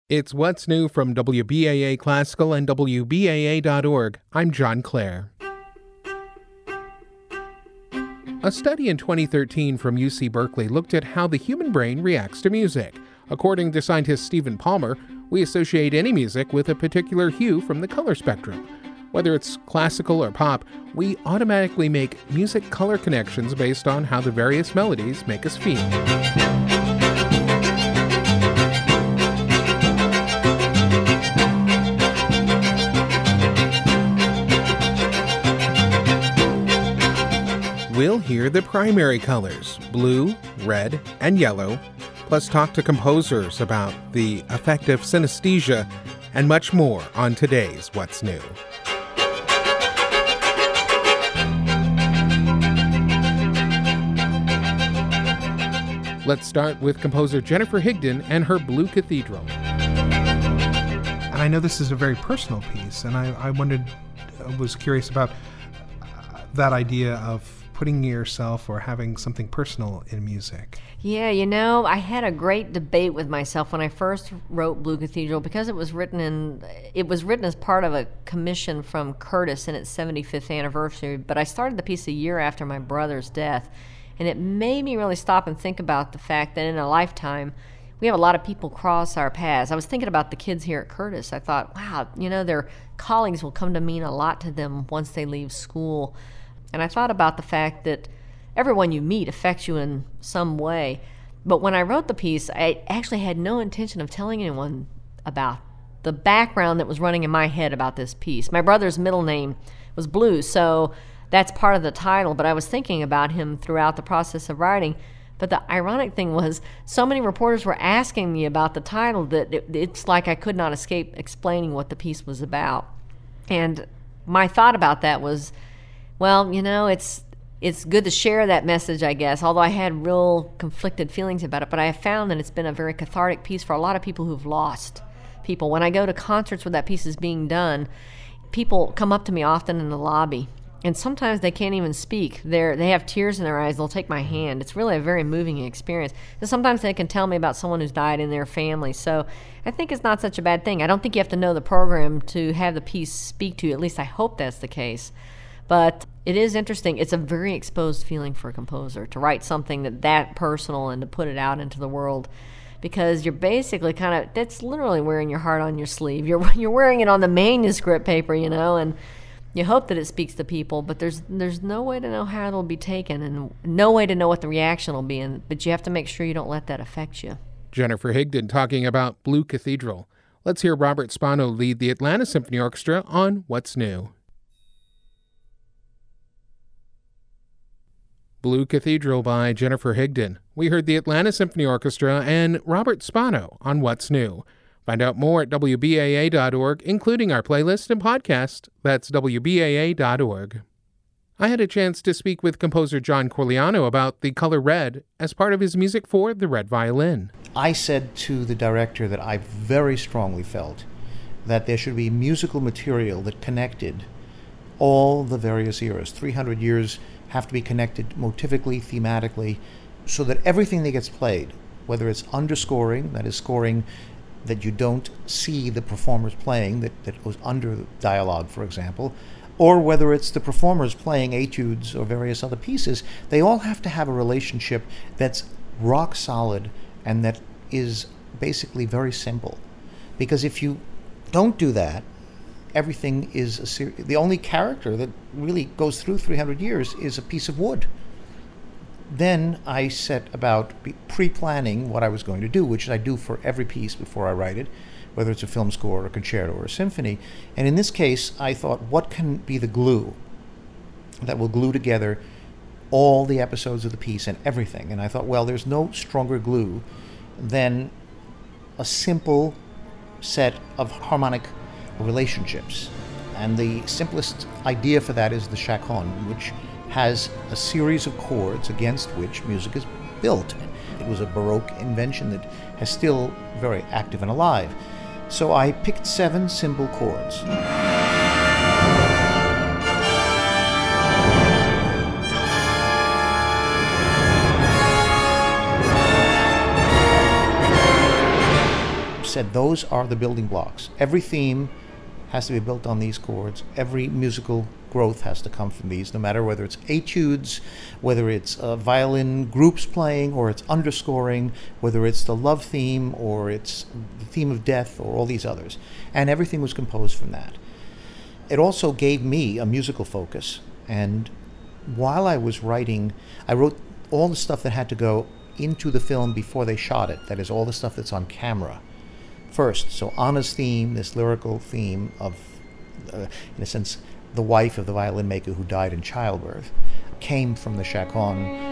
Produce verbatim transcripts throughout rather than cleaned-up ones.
It's What's New from W B A A Classical and W B A A dot org. I'm John Clare. A study in twenty thirteen from U C Berkeley looked at how the human brain reacts to music. According to scientist Stephen Palmer, we associate any music with a particular hue from the color spectrum. Whether it's classical or pop, we automatically make music color connections based on how the various melodies make us feel. We'll hear the primary colors, blue, red, and yellow, plus talk to composers about the effect of synesthesia and much more on today's What's New. Let's start with composer Jennifer Higdon and her Blue Cathedral. And I know this is a very personal piece, and I, I wondered, I was curious about uh, that idea of putting yourself or having something personal in music. Yeah, you know, I had a great debate with myself when I first wrote Blue Cathedral because it was written in it was written as part of a commission from Curtis in its seventy-fifth anniversary, but I started the piece a year after my brother's death, and it made me really stop and think about the fact that in a lifetime we have a lot of people cross our paths. I was thinking about the kids here at Curtis. I thought, wow, you know, their colleagues will come to mean a lot to them once they leave school. And I thought about the fact that everyone you meet affects you in some way. But when I wrote the piece, I actually had no intention of telling anyone about the background that was running in my head about this piece. My brother's middle name was Blue, so that's part of the title, but I was thinking about him throughout the process of writing. But the ironic thing was, so many reporters were asking me about the title that it, it's like I could not escape explaining what the piece was about. And my thought about that was, well, you know, it's it's good to share that message, I guess, although I had real conflicted feelings about it. But I have found that it's been a very cathartic piece for a lot of people who've lost people. When I go to concerts where that piece is being done, people come up to me often in the lobby, and sometimes they can't even speak. They're, they have tears in their eyes. They'll take my hand. It's really a very moving experience. And sometimes they can tell me about someone who's died in their family. So I think it's not such a bad thing. I don't think you have to know the program to have the piece speak to you. At least I hope that's the case. But it is interesting. It's a very exposed feeling for a composer to write something that that personal and to put it out into the world, because you're basically kind of, that's literally wearing your heart on your sleeve. You're you're wearing it on the manuscript paper, you know, and you hope that it speaks to people, but there's there's no way to know how it'll be taken and no way to know what the reaction will be, and, but you have to make sure you don't let that affect you. Jennifer Higdon talking about Blue Cathedral. Let's hear Robert Spano lead the Atlanta Symphony Orchestra on What's New. Blue Cathedral by Jennifer Higdon. We heard the Atlanta Symphony Orchestra and Robert Spano on What's New. Find out more at W B A A dot org, including our playlist and podcast. That's W B A A dot org. I had a chance to speak with composer John Corigliano about the color red as part of his music for the Red Violin. I said to the director that I very strongly felt that there should be musical material that connected all the various eras. three hundred years have to be connected motivically, thematically, so that everything that gets played, whether it's underscoring, that is scoring that you don't see the performers playing, that, that goes under the dialogue, for example, or whether it's the performers playing etudes or various other pieces, they all have to have a relationship that's rock solid and that is basically very simple. Because if you don't do that, everything is a ser- the only character that really goes through three hundred years is a piece of wood. Then I set about pre-planning what I was going to do, which I do for every piece before I write it, whether it's a film score or a concerto or a symphony. And in this case, I thought, what can be the glue that will glue together all the episodes of the piece and everything? And I thought, well, there's no stronger glue than a simple set of harmonic relationships. And the simplest idea for that is the chaconne, which has a series of chords against which music is built. It was a Baroque invention that is still very active and alive. So I picked seven simple chords. said those are the building blocks. Every theme has to be built on these chords. Every musical growth has to come from these, no matter whether it's etudes, whether it's uh, violin groups playing, or it's underscoring, whether it's the love theme, or it's the theme of death, or all these others. And everything was composed from that. It also gave me a musical focus. And while I was writing, I wrote all the stuff that had to go into the film before they shot it. That is, all the stuff that's on camera first. So Anna's theme, this lyrical theme of, uh, in a sense, the wife of the violin maker who died in childbirth, came from the chaconne.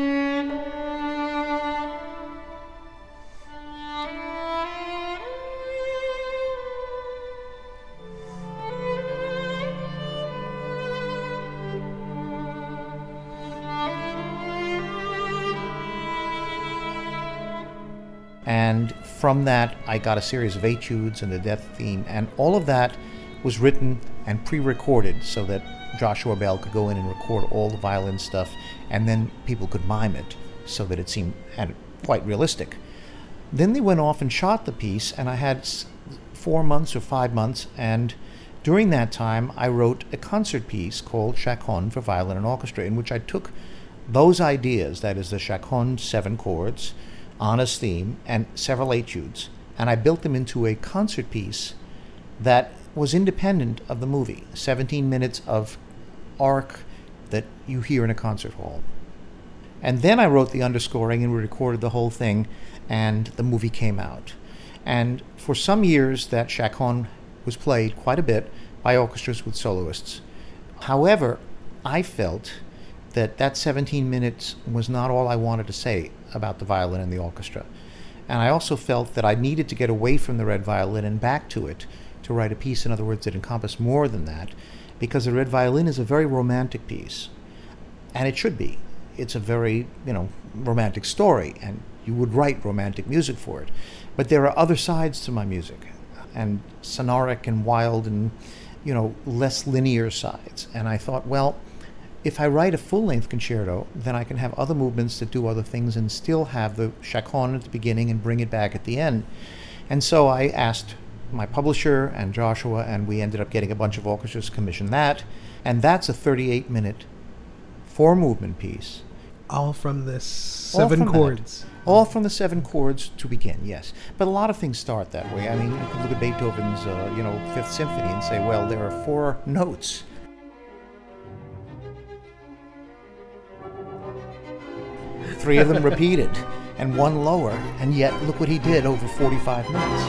And from that, I got a series of etudes and the death theme, and all of that was written and pre-recorded so that Joshua Bell could go in and record all the violin stuff, and then people could mime it so that it seemed quite realistic. Then they went off and shot the piece, and I had four months or five months, and during that time, I wrote a concert piece called Chaconne for Violin and Orchestra, in which I took those ideas, that is the chaconne seven chords, Anna's theme, and several etudes, and I built them into a concert piece that was independent of the movie, seventeen minutes of arc that you hear in a concert hall. And then I wrote the underscoring and we recorded the whole thing, and the movie came out. And for some years, that chaconne was played quite a bit by orchestras with soloists. However, I felt that that seventeen minutes was not all I wanted to say about the violin and the orchestra. And I also felt that I needed to get away from the red violin and back to it to write a piece, in other words, that encompassed more than that, because the red violin is a very romantic piece. And it should be. It's a very, you know, romantic story, and you would write romantic music for it. But there are other sides to my music, and sonoric and wild and, you know, less linear sides. And I thought, well, if I write a full-length concerto, then I can have other movements that do other things and still have the chaconne at the beginning and bring it back at the end. And so I asked my publisher and Joshua, and we ended up getting a bunch of orchestras to commission that. And that's a thirty-eight minute four-movement piece. All from the seven All from chords. That. All from the seven chords to begin, yes. But a lot of things start that way. I mean, you can look at Beethoven's, uh, you know, Fifth Symphony and say, well, there are four notes. Three of them repeated, and one lower, and yet look what he did over forty-five minutes.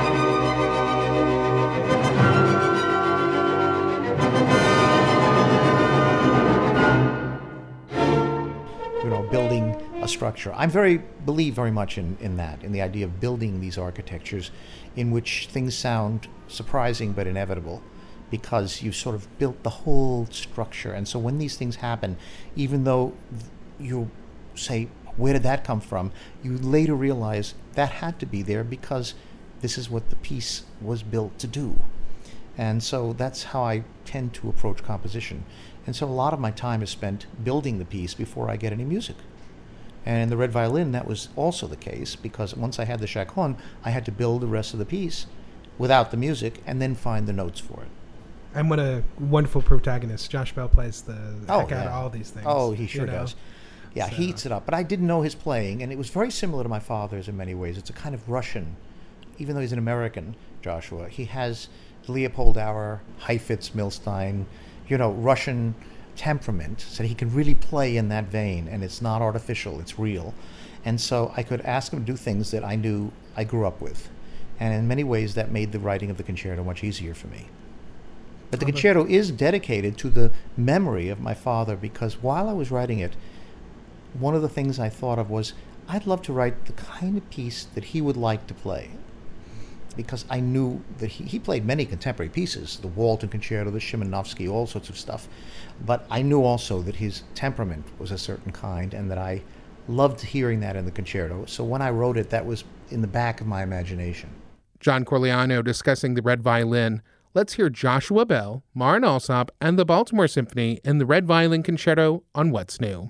You know, building a structure. I very believe very much in, in that, in the idea of building these architectures in which things sound surprising but inevitable, because you've sort of built the whole structure. And so when these things happen, even though you say, where did that come from? You later realize that had to be there because this is what the piece was built to do. And so that's how I tend to approach composition. And so a lot of my time is spent building the piece before I get any music. And in the red violin, that was also the case, because once I had the chaconne, I had to build the rest of the piece without the music and then find the notes for it. And what a wonderful protagonist. Josh Bell plays the oh, heck out yeah. of all these things. Oh, he sure you know? does. Yeah, So. he heats it up. But I didn't know his playing, and it was very similar to my father's in many ways. It's a kind of Russian, even though he's an American, Joshua. He has Leopold Auer, Heifetz, Milstein, you know, Russian temperament, so he can really play in that vein, and it's not artificial, it's real. And so I could ask him to do things that I knew I grew up with. And in many ways, that made the writing of the concerto much easier for me. But the concerto is dedicated to the memory of my father, because while I was writing it, one of the things I thought of was, I'd love to write the kind of piece that he would like to play. Because I knew that he, he played many contemporary pieces, the Walton Concerto, the Szymanowski, all sorts of stuff. But I knew also that his temperament was a certain kind, and that I loved hearing that in the concerto. So when I wrote it, that was in the back of my imagination. John Corigliano discussing the red violin. Let's hear Joshua Bell, Marin Alsop, and the Baltimore Symphony in the Red Violin Concerto on What's New.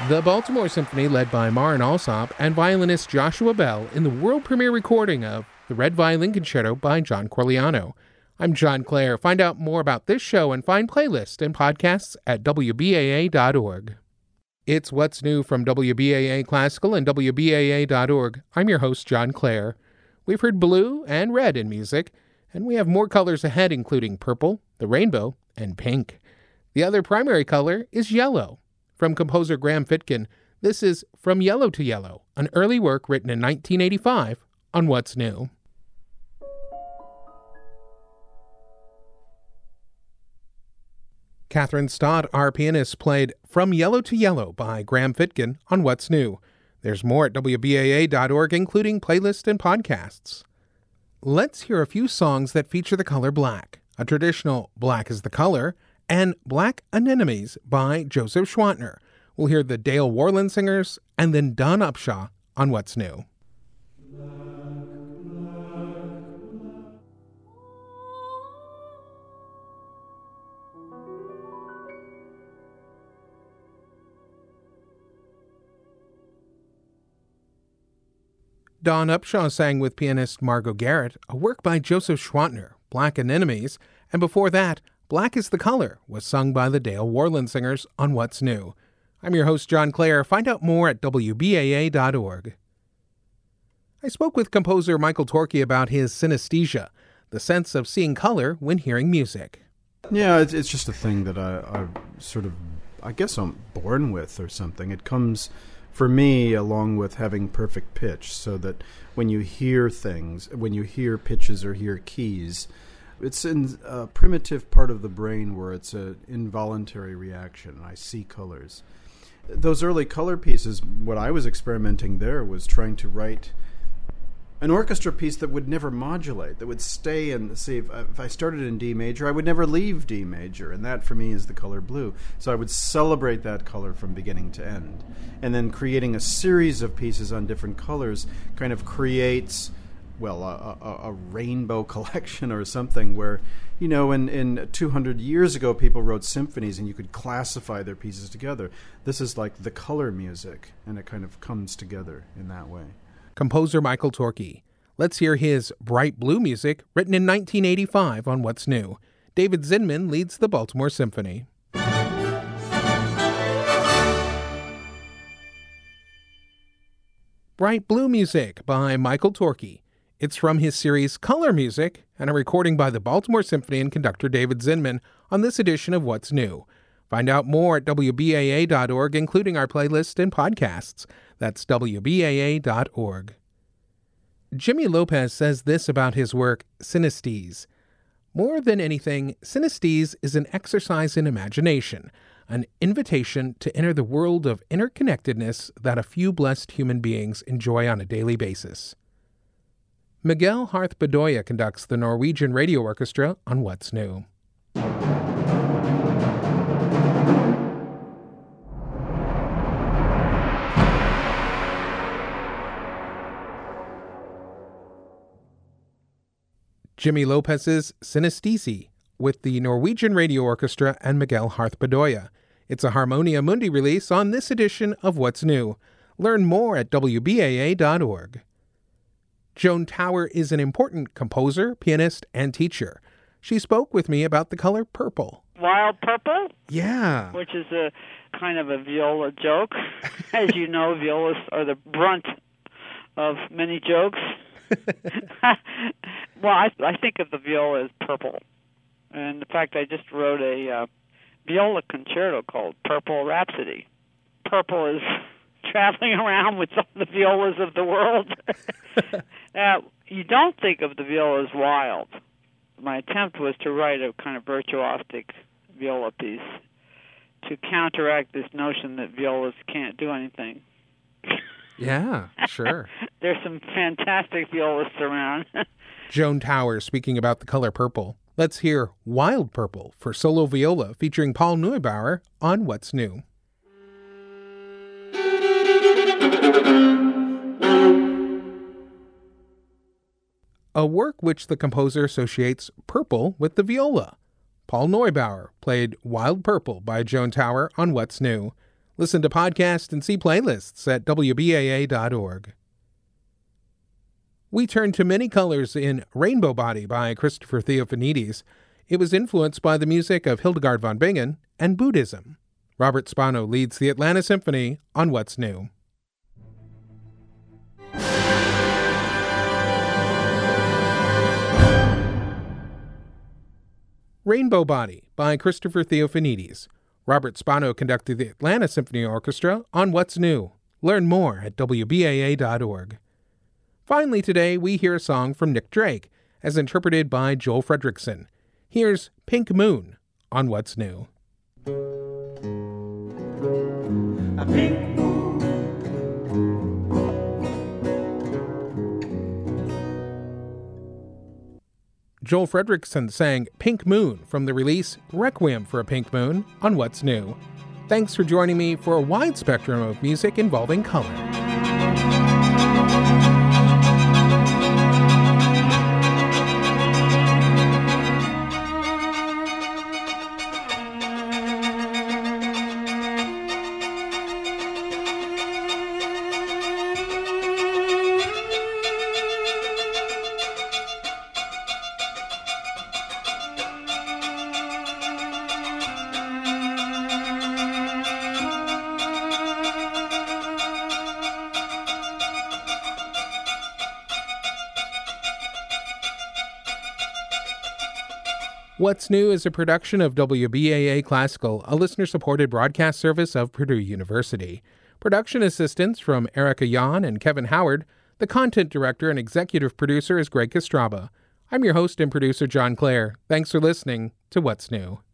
The Baltimore Symphony, led by Marin Alsop and violinist Joshua Bell, in the world premiere recording of the Red Violin Concerto by John Corigliano. I'm John Clare. Find out more about this show and find playlists and podcasts at W B A A dot org. It's What's New from W B A A Classical and W B A A dot org. I'm your host, John Clare. We've heard blue and red in music, and we have more colors ahead, including purple, the rainbow, and pink. The other primary color is yellow. From composer Graham Fitkin, this is From Yellow to Yellow, an early work written in nineteen eighty-five on What's New. Catherine Stott, our pianist, played From Yellow to Yellow by Graham Fitkin on What's New. There's more at W B A A dot org, including playlists and podcasts. Let's hear a few songs that feature the color black, a traditional Black is the Color, and Black Anemones by Joseph Schwantner. We'll hear the Dale Worland Singers, and then Don Upshaw on What's New. Don Upshaw sang with pianist Margot Garrett, a work by Joseph Schwantner, Black Anemones, and before that, Black is the Color was sung by the Dale Worland Singers on What's New. I'm your host, John Clare. Find out more at W B A A dot org. I spoke with composer Michael Torke about his synesthesia, the sense of seeing color when hearing music. Yeah, it's, it's just a thing that I, I sort of, I guess I'm born with or something. It comes, for me, along with having perfect pitch, so that when you hear things, when you hear pitches or hear keys, it's in a primitive part of the brain where it's an involuntary reaction. I see colors. Those early color pieces, what I was experimenting there was trying to write an orchestra piece that would never modulate, that would stay in, see, if, if I started in D major, I would never leave D major, and that for me is the color blue. So I would celebrate that color from beginning to end. And then creating a series of pieces on different colors kind of creates, well, a, a, a rainbow collection or something where, you know, in, in two hundred years ago, people wrote symphonies and you could classify their pieces together. This is like the color music, and it kind of comes together in that way. Composer Michael Torke. Let's hear his Bright Blue music, written in nineteen eighty-five on What's New. David Zinman leads the Baltimore Symphony. Bright Blue music by Michael Torke. It's from his series Color Music, and a recording by the Baltimore Symphony and conductor David Zinman on this edition of What's New. Find out more at W B A A dot org, including our playlist and podcasts. That's W B A A dot org. Jimmy Lopez says this about his work, Synesthese. More than anything, synesthese is an exercise in imagination, an invitation to enter the world of interconnectedness that a few blessed human beings enjoy on a daily basis. Miguel Harth Bedoya conducts the Norwegian Radio Orchestra on What's New. Jimmy Lopez's Synesthese with the Norwegian Radio Orchestra and Miguel Harth Bedoya. It's a Harmonia Mundi release on this edition of What's New. Learn more at W B A A dot org. Joan Tower is an important composer, pianist, and teacher. She spoke with me about the color purple. Wild purple? Yeah. Which is a kind of a viola joke. As you know, violas are the brunt of many jokes. Well, I, I think of the viola as purple. And in fact, I just wrote a uh, viola concerto called Purple Rhapsody. Purple is traveling around with some of the violas of the world. Now, you don't think of the viola as wild. My attempt was to write a kind of virtuosic viola piece to counteract this notion that violas can't do anything. Yeah, sure. There's some fantastic violists around. Joan Tower speaking about the color purple. Let's hear Wild Purple for solo viola featuring Paul Neubauer on What's New. A work which the composer associates purple with the viola. Paul Neubauer played Wild Purple by Joan Tower on What's New. Listen to podcasts and see playlists at W B A A dot org. We turn to many colors in Rainbow Body by Christopher Theophanides. It was influenced by the music of Hildegard von Bingen and Buddhism. Robert Spano leads the Atlanta Symphony on What's New. Rainbow Body by Christopher Theophanides. Robert Spano conducted the Atlanta Symphony Orchestra on What's New. Learn more at W B A A dot org. Finally today, we hear a song from Nick Drake, as interpreted by Joel Fredrickson. Here's Pink Moon on What's New. A pink moon. Joel Fredrickson sang Pink Moon from the release Requiem for a Pink Moon on What's New. Thanks for joining me for a wide spectrum of music involving color. What's New is a production of W B A A Classical, a listener-supported broadcast service of Purdue University. Production assistance from Erica Yan and Kevin Howard. The content director and executive producer is Greg Kostraba. I'm your host and producer, John Clare. Thanks for listening to What's New.